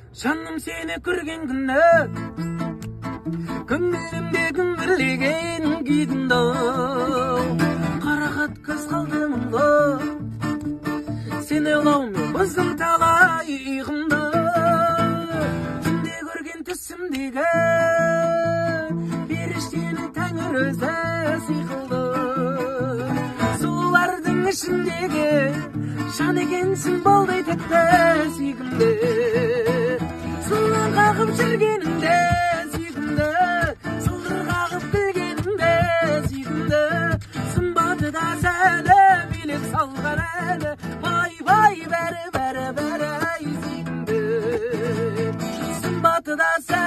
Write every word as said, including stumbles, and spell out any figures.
жаным сені көрген күні көңілімде күңірлеген күйдімді қарақат көз қалды мұңды сені ойлаумен бұздым талай ұйқымды түнде көрген түсімдегі періштенің тәңір өзі сыйқылды сұлулардың ішіндегі жан екенсің болдай тәтті сүйкімді сұлан қағып жүргенімде сүйкімді сұлдыр қағып білгенімде сүйкімді сымбаты да сәні билеп салған әлі бай бай бәрі бәрі бәрі ай сүйкімді сымбаты да сәні